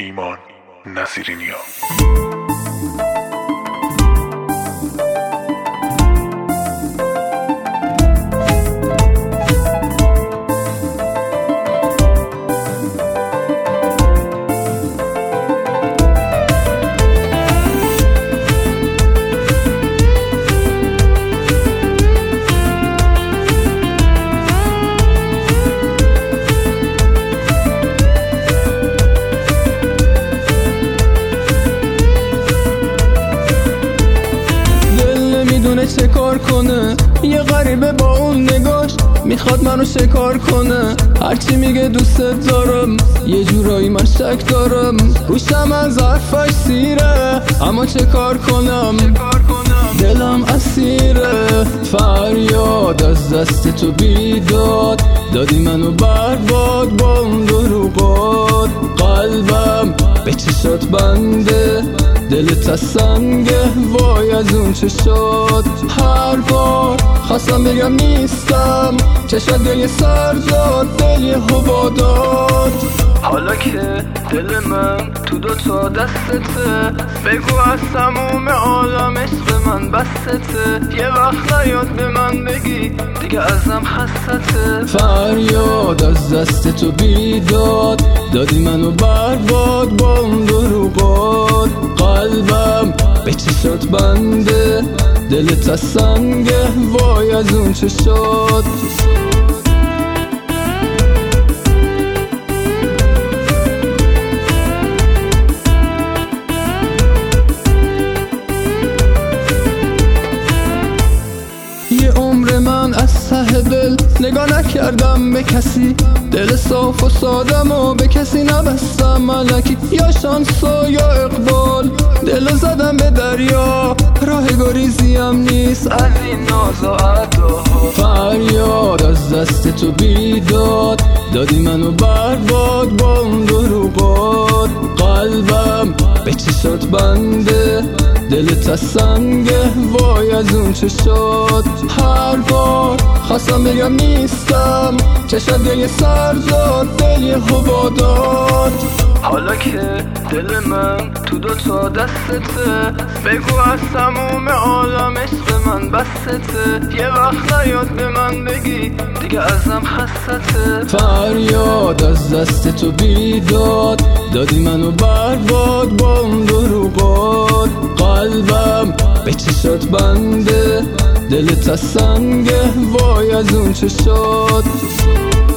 ایمان نصیرینیا. چه کار کنه یه غریبه با اون نگاش میخواد منو شکار کنه. هرچی میگه دوست دارم یه جورایی من شک دارم. گوشم از حرفش سیره اما چه کار کنم، دلم اسیره. فریاد از دست تو بیداد، دادی منو برباد با اون دروغات. قلبم به چشات بنده، دلت از سنگه وای از اون چشات. هر بار خواستم بگم نیستم، چشات گریه سر داد، دل یه هوا داد. حالا که دل من تو دوتا دستته، بگو از تموم عالم عشق من بستته. یه وقت نیاد به من بگی دیگه ازم خستته. فریاد از دست تو بیداد، دادی منو برباد با اون دروغات. قلبم به چشات بنده، دلت از سنگه وای از اون چشات. من از ته دل نگاه نکردم به کسی، دل صاف و سادم و به کسی نبستم ملکی. یا شانس و یا اقبال، دل زدم به دریا، راه گریزیم نیست از این ناز و عداها. فریاد از دست تو بیداد، دادی منو برباد با اون دروغات. قلبم به چشات بنده، دلت از سنگه وای از اون چشات. هر بار خواستم بگم نیستم، چشات گریه سر داد، دل یه هوا داد. حالا که دل من تو دوتا دستته، بگو از تموم عالم عشق من بستته. یه وقت نیاد به من بگی دیگه ازم خستته. فریاد از دست تو بیداد، دادی منو برباد با اون دروغات. قلبم به چشات بنده، دلت از سنگه وای از اون چشات.